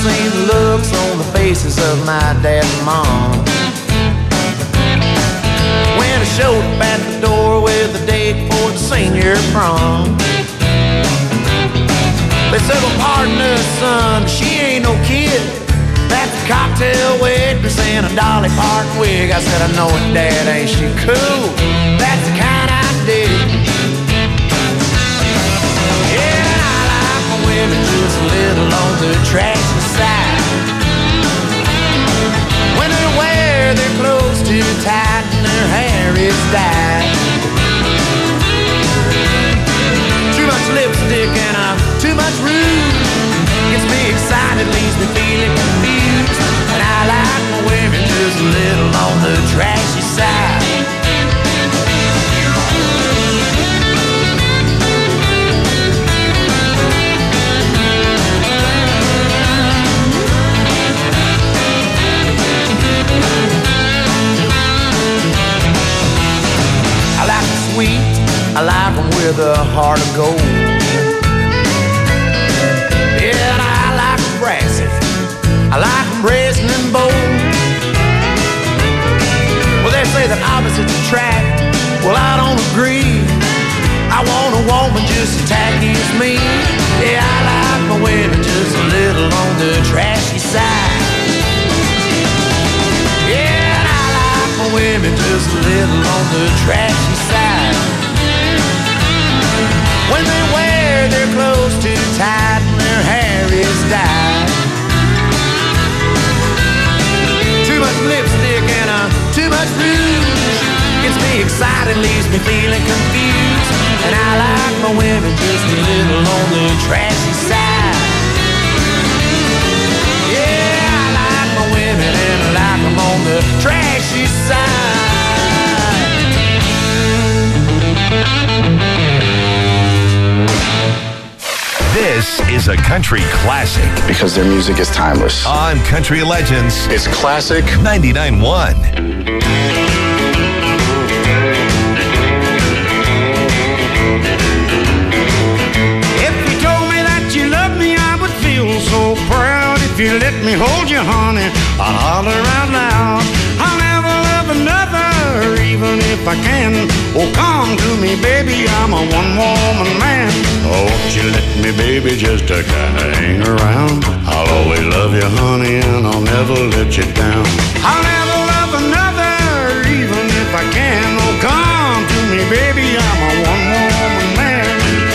seen the looks on the faces of my dad and mom when I showed up at the door with a date for the senior prom. They said, well, pardon us, son, she ain't no kid. That's a cocktail waitress and a Dolly Parton wig. I said, I know it, Dad, ain't she cool? That's the kind I dig. Yeah, and I like my women just a little on the trashy side. When they wear their clothes too tight and their hair is dyed. Too much lipstick and too much rouge gets me excited, leaves me feeling confused. And I like my women just a little on the trashy side. I like them sweet, I like them with a heart of gold. Yeah, and I like them brassy, I like them brazen and bold. Well, they say that opposites attract, well, I don't agree. I want a woman just as tacky as me. Yeah, I like my women just a little on the trashy side. Yeah, and I like my women just a little on the trashy side. When they wear their clothes too tight and their hair is dyed. Too much lipstick and too much rouge gets me excited, leaves me feeling confused. And I like my women just a little on the trashy side. Yeah, I like my women and I like them on the trashy side. This is a country classic. Because their music is timeless. On Country Legends. It's classic. 99.1. If you told me that you loved me, I would feel so proud. If you let me hold you, honey, I'll holler out loud. I'll never love another, even if I can. Oh, come to me, baby, I'm a one-woman man. Oh, won't you let me, baby, just to kind of hang around. I'll always love you, honey, and I'll never let you down. I'll never love another, even if I can. Oh, come to me, baby, I'm a one-woman man.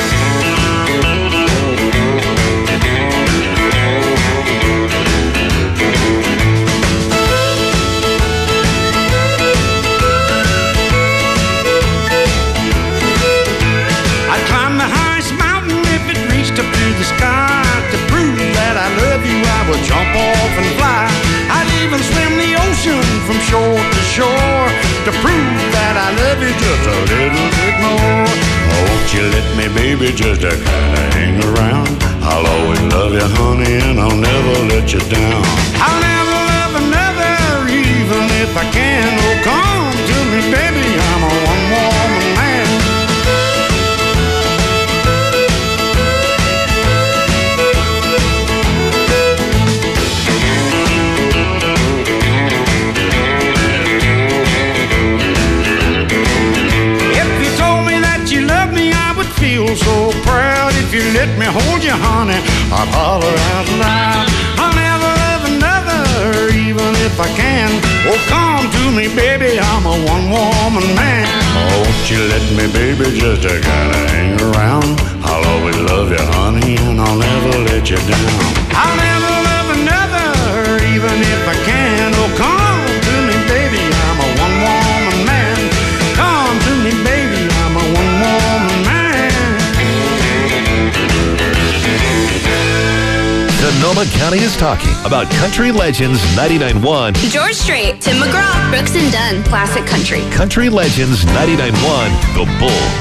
I'd climb the highest mountain if it reached up to the sky. To prove that I love you, I would jump off and fly. I'd even swim the ocean from shore to shore. To prove that I love you just a little bit more. Oh, won't you let me, baby, just to kind of hang around. I'll always love you, honey, and I'll never let you down. I'll never love another, even if I can. Oh, come to me, baby, I'm a one-woman man. Feel so proud if you let me hold you, honey. I'll holler out loud. I'll never love another, even if I can. Oh, come to me, baby, I'm a one-woman man. Oh, won't you let me, baby, just to kind of hang around. I'll always love you, honey, and I'll never let you down. I'll never love another, even if I can. Oh, come to me, baby, I'm a one-woman man. Come to me, baby, I'm a one-woman man. Sonoma County is talking about Country Legends 99.1. George Strait, Tim McGraw, Brooks and Dunn, Classic Country. Country Legends 99.1, The Bull.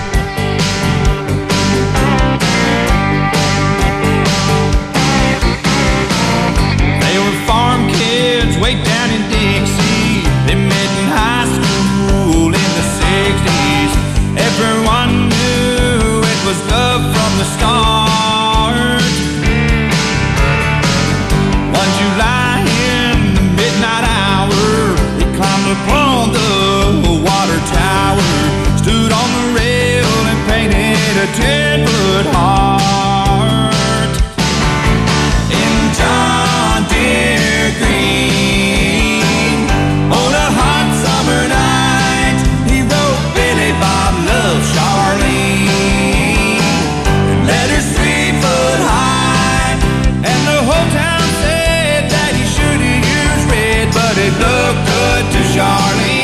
They were farm kids way down in Dixie. They met in high school in the 60s. Everyone knew it was love from the start. One 10-foot heart. In John Deere green, on a hot summer night, he wrote Billy Bob loves Charlene. Letters 3-foot high, and the whole town said that he should have used red, but it looked good to Charlene.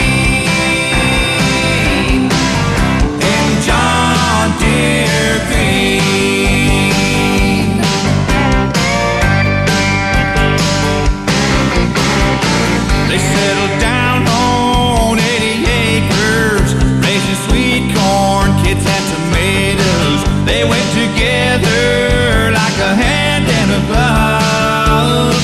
In John Deere green. They settled down on 80 acres, raising sweet corn, kids and tomatoes. They went together like a hand and a glove.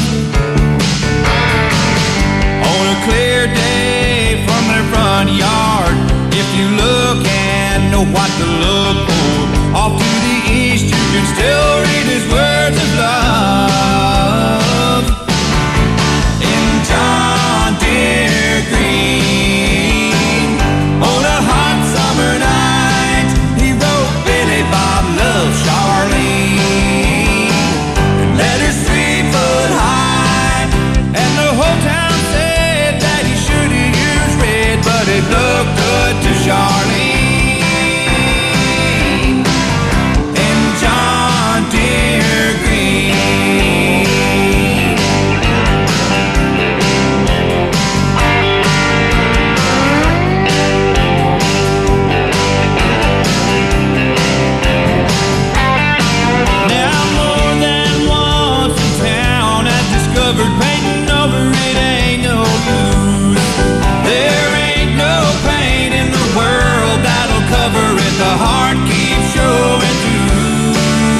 On a clear day from their front yard, if you look and know what to look for, off to the east you can still read his words of love. In John Deere green, on a hot summer night, he wrote Billy Bob loves Charlene. Letters 3-foot high, and the whole town said that he should have used red, but it looked good to Charlene. In John Deere green. Now more than once in town I've discovered painting over it ain't no use. There ain't no paint in the world that'll cover it. The heart keeps showing through.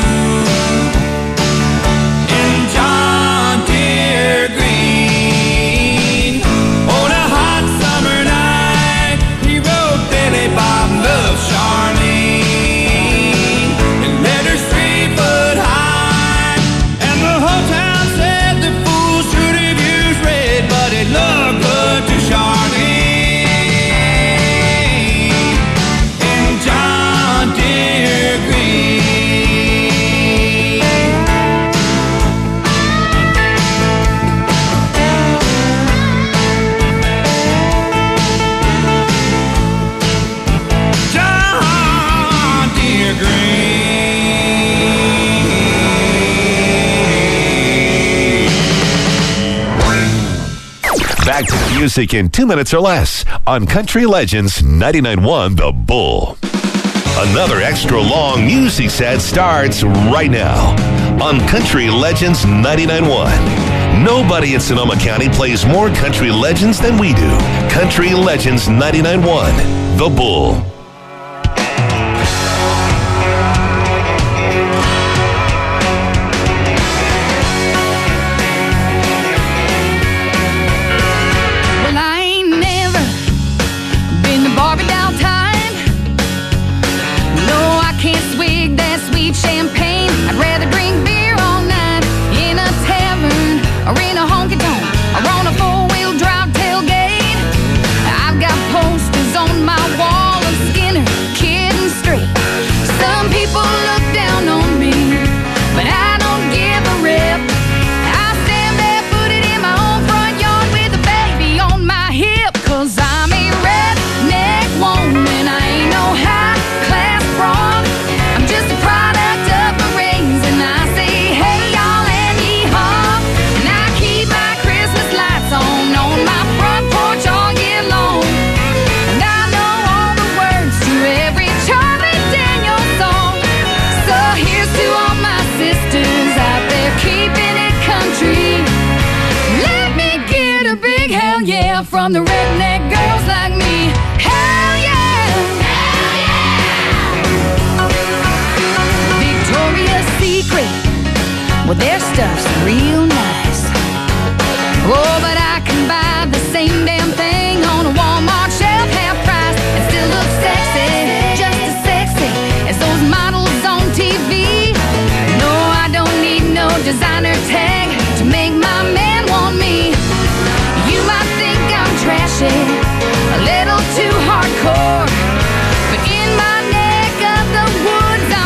In John Deere green, on a hot summer night, he wrote Billy Bob loves Charlene. And letters 3-foot high, and the whole town said the fool should have used red, but it looked good to Charlene. In John Deere green. John Deere green. Back to the music in 2 minutes or less on Country Legends 99.1 The Bull. Another extra long music set starts right now on Country Legends 99.1. Nobody in Sonoma County plays more Country Legends than we do. Country Legends 99.1 The Bull. Well, I ain't never been to Barbie doll time. No, I can't swig that sweet champagne. I'd rather drink beer all night in a tavern or in a honky-tonk or on a four-wheel drive tailgate. I've got posters on my wall of Skinner, Kid and Straight. Some people look down on me, but I don't give a rip. I stand barefooted in my own front yard with a baby on my hip, 'cause I'm a redneck woman. I ain't no high-class broad. I'm just a product of my raising. I say, hey, y'all, and yee-haw. And I keep my Christmas lights on my front porch all year long. And I know all the words to every Charlie Daniels song. So here's to all my sisters out there keeping it country. Let me get a big hell yeah from the redneck girls like me. Hell yeah! Hell yeah! Victoria's Secret, well, their stuff's real nice. Oh, but I can buy the same damn thing on a Walmart shelf, half price, and still look sexy, just as sexy as those models on TV. No, I don't need no designer tag to make my man want me. You might think I'm trashy, a little too hardcore, but in my neck of the woods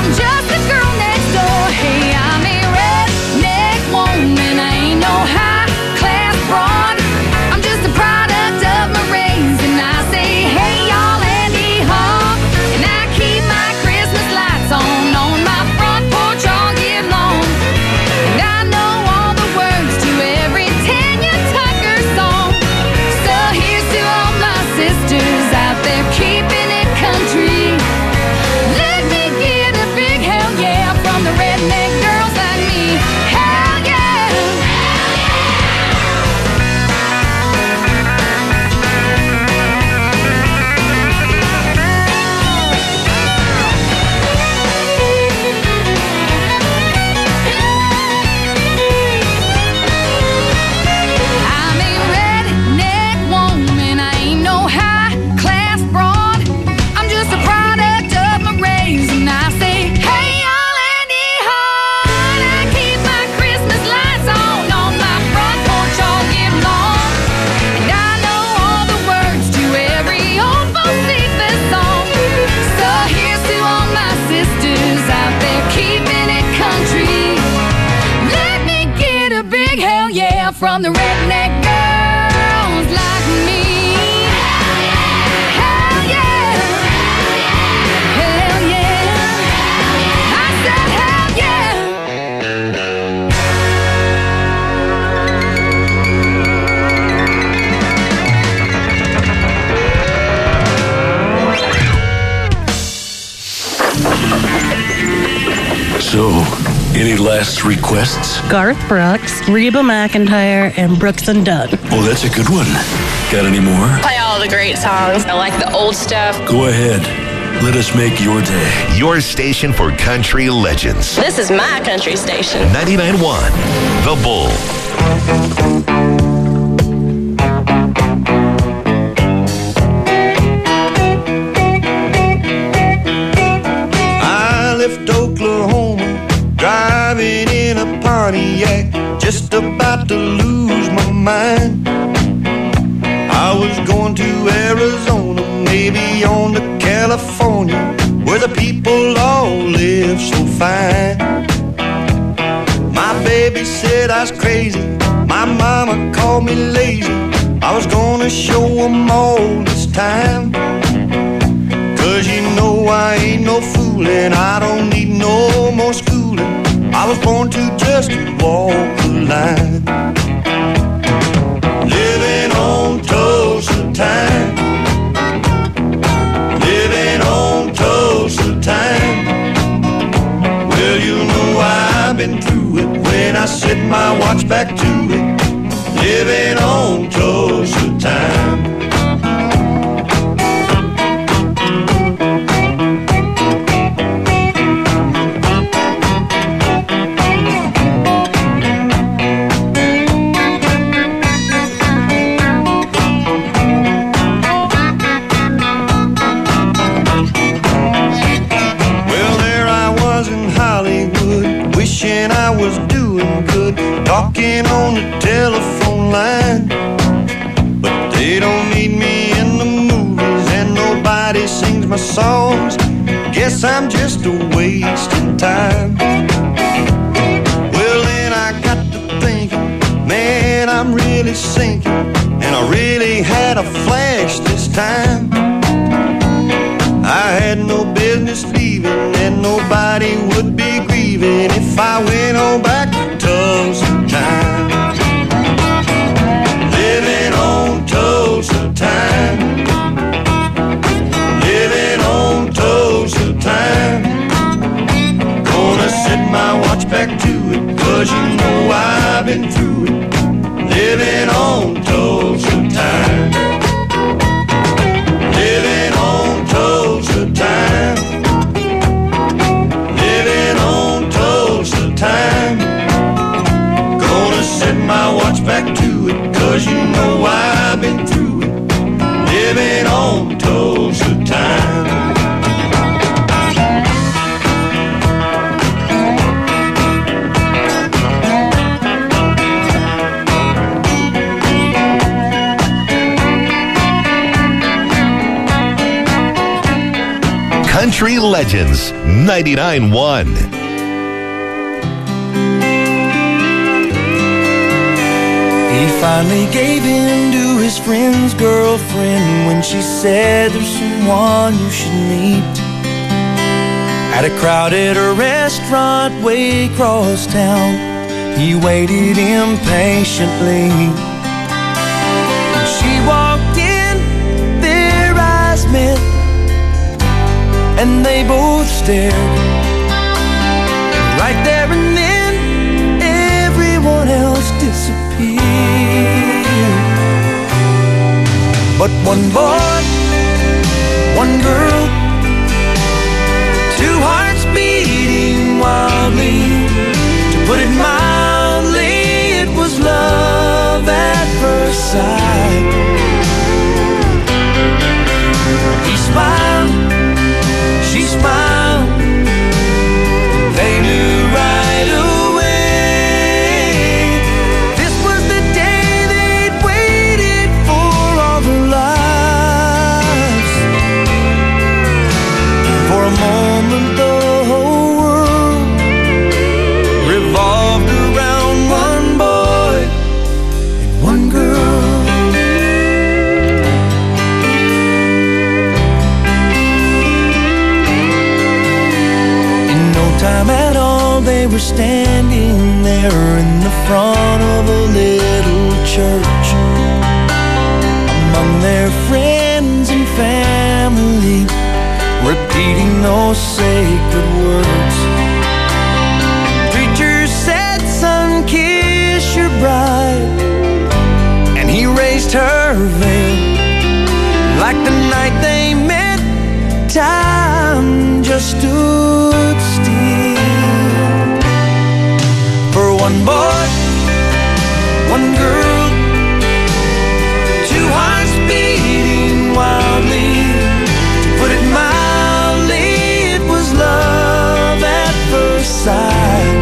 yeah, from the redneck girls like me. Hell yeah, hell yeah, I said hell yeah. So, any last requests? Garth Brooks, Reba McEntire, and Brooks and Dunn. Oh, that's a good one. Got any more? Play all the great songs. I like the old stuff. Go ahead. Let us make your day. Your station for country legends. This is my country station. 99.1 The Bull. I left Oklahoma, driving in a Pontiac, just about to lose my mind. I was going to Arizona, maybe on to California, where the people all live so fine. My baby said I was crazy, my mama called me lazy. I was gonna show them all this time. Cause you know I ain't no foolin', I don't need no more schooling. I was born to just walk the line. Living on Tulsa time, living on Tulsa time. Well, you know I've been through it when I set my watch back to it. Living on Tulsa time. I was doing good, talking on the telephone line. But they don't need me in the movies, and nobody sings my songs. Guess I'm just a wasting time. Well, then I got to thinking, man, I'm really sinking, and I really had a flash this time. I had no business leaving, and nobody would be grieving if I went on back to Tulsa time. Living on Tulsa time, living on Tulsa time. Gonna set my watch back to it, cause you know I've been through it. Living on Tulsa time, living on Tulsa time, living on Tulsa time. Gonna set my watch back to it, cause you know I've been through it. Living on Tulsa time. Country Legends 99.1. He finally gave in to his friend's girlfriend when she said there's someone you should meet. At a crowded restaurant way across town, he waited impatiently. When she walked in, their eyes met, and they both stared. Right there and then, everyone else disappeared. But one boy, one girl, two hearts beating wildly. To put it mildly, it was love at first sight. He smiled, she smiled, they knew right away. This was the day they'd waited for all their lives. little church among their friends and family, repeating those sacred words. Preacher said, "Son, kiss your bride," and he raised her veil. Like the night they met, time just stood still. For one boy, one girl, two hearts beating wildly. To put it mildly, it was love at first sight.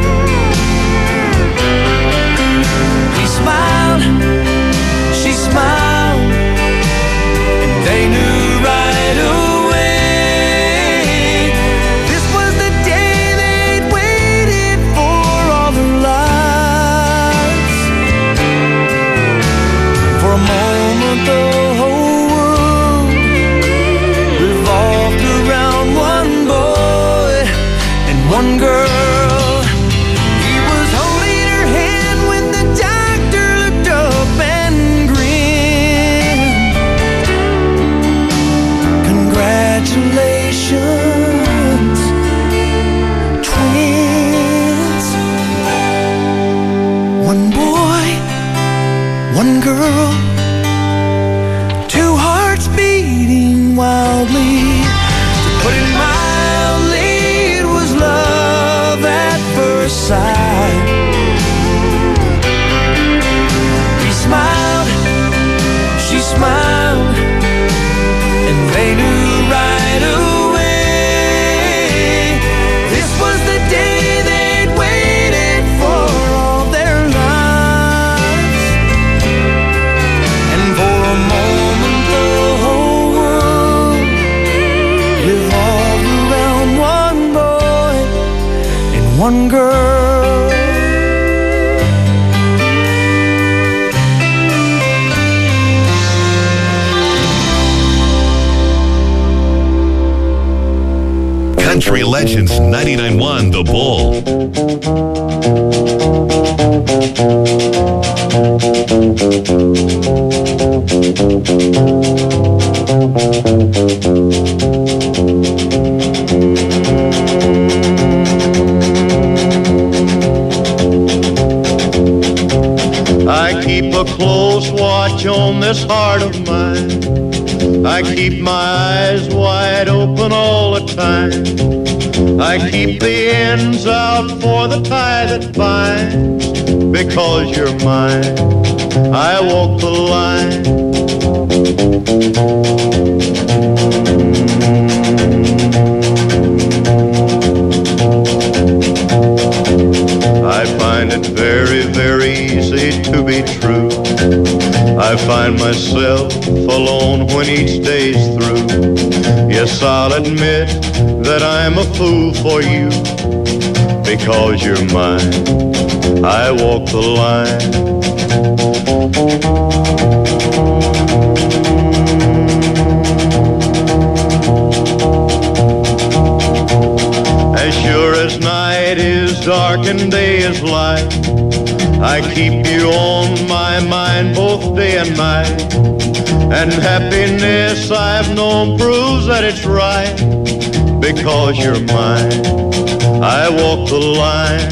He smiled, she smiled, and they knew right away this was the day they'd waited for all their lives. For a moment the whole world revolved around one boy and one girl. He was holding her hand when the doctor looked up and grinned. Congratulations, twins. One boy, one girl, two hearts beating wildly. To put it mildly, it was love at first sight. He smiled, she smiled, and they knew right away this was the day they'd waited for all their lives. And for a moment the whole world revolved around one boy and one girl. Country Legends 99.1 The Bull. I keep a close watch on this heart of mine. I keep my eyes wide open all the time. I keep the ends out for the tie that binds. Because you're mine, I walk the line. I find it very, very easy to be true. I find myself alone when each day's through. Yes, I'll admit that I'm a fool for you. Because you're mine, I walk the line. As sure as night is dark and day is light, I keep you on my mind both day and night. And happiness I've known proves that it's right. Because you're mine, I walk the line.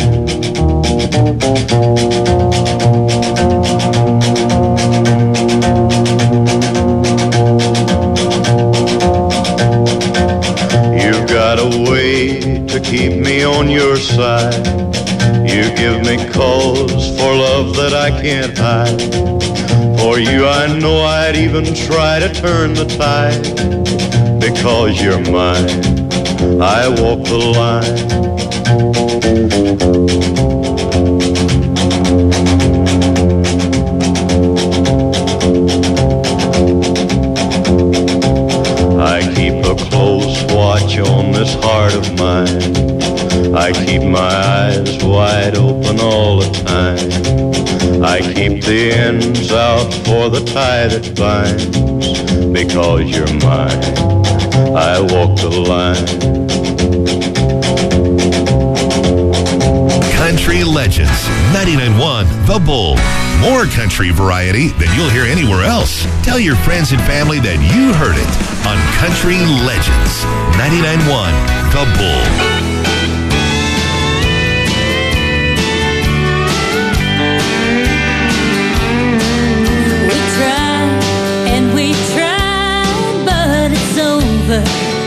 You've got a way to keep me on your side. You give me cause for love that I can't hide. For you I know I'd even try to turn the tide. Because you're mine, I walk the line. I keep a close watch on this heart of mine. I keep my eyes wide open all the time. I keep the ends out for the tie that binds. Because you're mine, I walk the line. Country Legends, 99.1 The Bull. More country variety than you'll hear anywhere else. Tell your friends and family that you heard it on Country Legends, 99.1 The Bull. We tried, but it's over.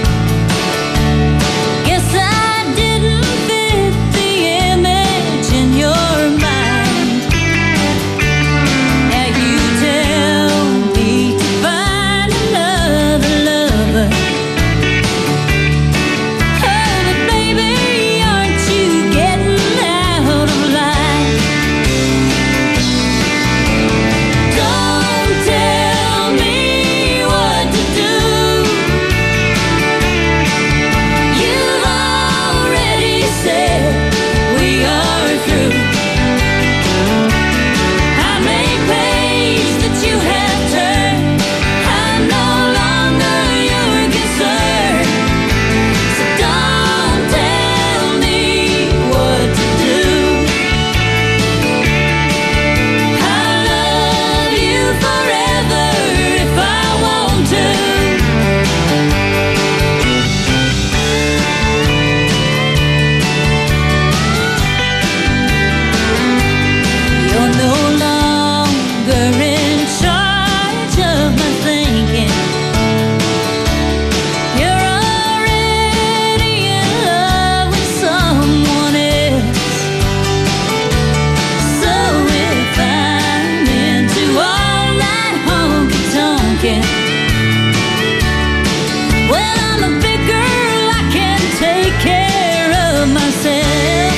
Guess I didn't fit the image in your mind. Now you tell me to find another lover. Oh, but baby, aren't you getting out of line? Don't tell me what to do. You've already said we are through. I'm a page that you have turned. I'm no longer your concern. So don't tell me what to do. I'll love you forever if I want to. You're no longer in charge of my thinking. You're already in love with someone else. So if I'm into all that honky-tonkin', well, I'm a big girl, I can take care of myself.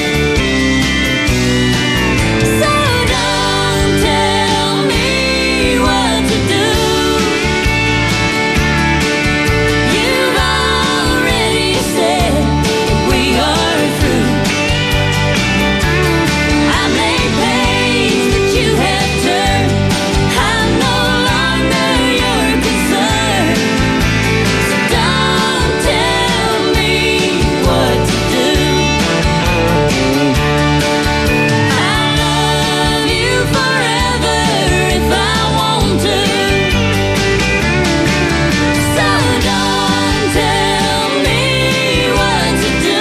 So don't tell me what to do. You've already said we are through. I'm a page that you have turned. I'm no longer your concern. So don't tell me what to do. I'll love you forever if I want to. So don't tell me what to do.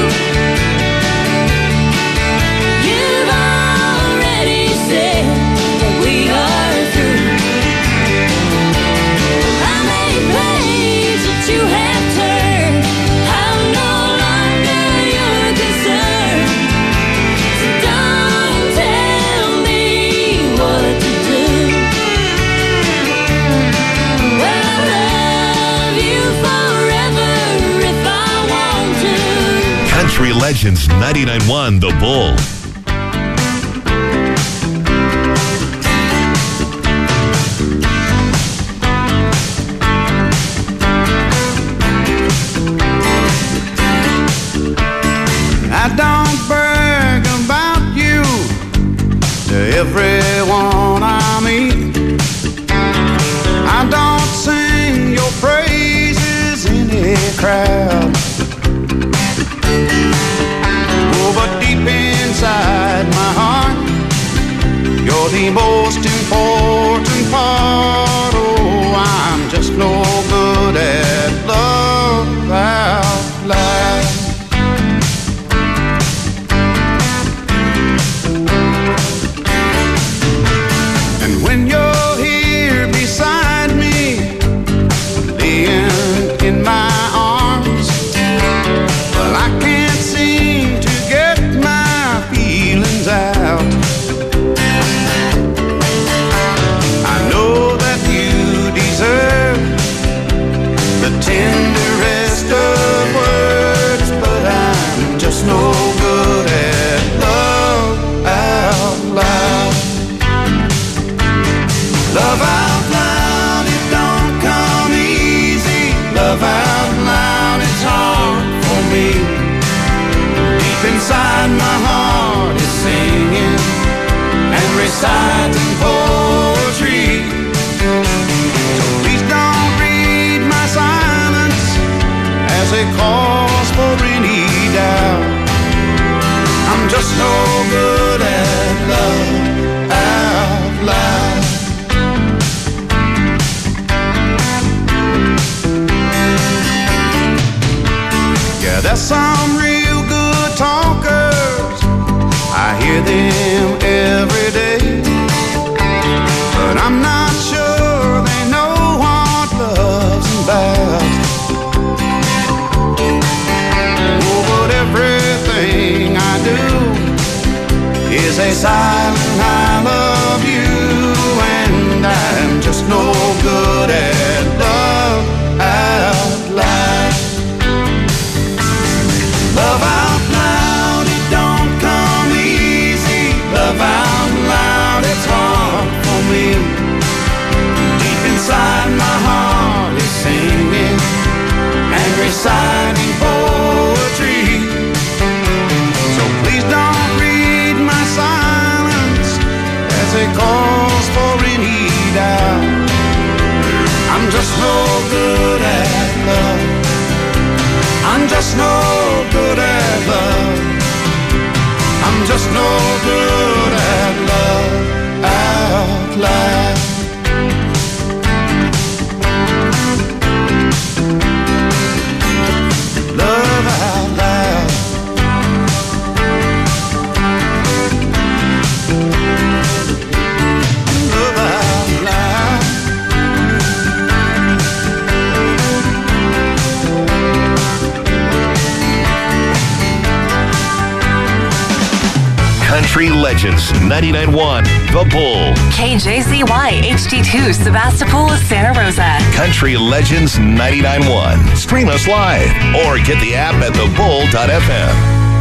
You've already said that we are through. I'm a page that you have turned. I'm no longer your concern. So don't tell me what to do. Well, I'll love you forever if I want to. Country Legends, 99.1 The Bull. I don't brag about you to everyone I meet. I don't sing your praises in a crowd. Oh, but deep inside my heart, you're the most important part. Oh, I'm just no good at love out loud. And when you're here beside me, laying in my arms, well, I can't seem to get my feelings out. I know that you deserve the tenderest of words, but I'm just no good at love out loud. Love out loud, it don't come easy. Love out loud, it's hard for me. Deep inside my heart is singing and reciting poetry. So please don't read my silence as a cause for any doubt. I'm just no silent I love you, and I'm just no good at love out loud. Love out loud, it don't come easy. Love out loud, it's hard for me. Deep inside my heart is singing and reciting poetry. So please don't read my silence as a cause for any doubt. I'm just no good at love. I'm just no good at love. I'm just no good at love out loud. Love out loud. Love out loud. Country Legends 99.1 The Bull. KJZY HD2 Sebastopol, Santa Rosa. Country Legends 99.1. Stream us live or get the app at thebull.fm.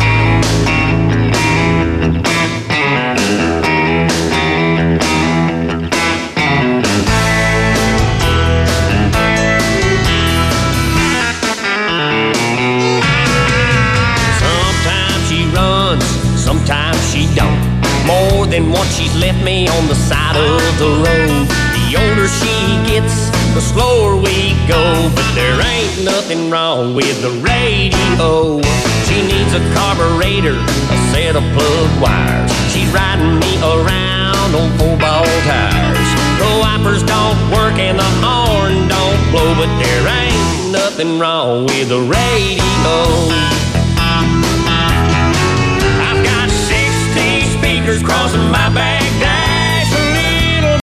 Sometimes she runs, sometimes she don't. More than once she's left me on the side of the road. The older she gets, the slower we go. But there ain't nothing wrong with the radio. She needs a carburetor, a set of plug wires. She's riding me around on 4-ball tires. The wipers don't work and the horn don't blow. But there ain't nothing wrong with the radio.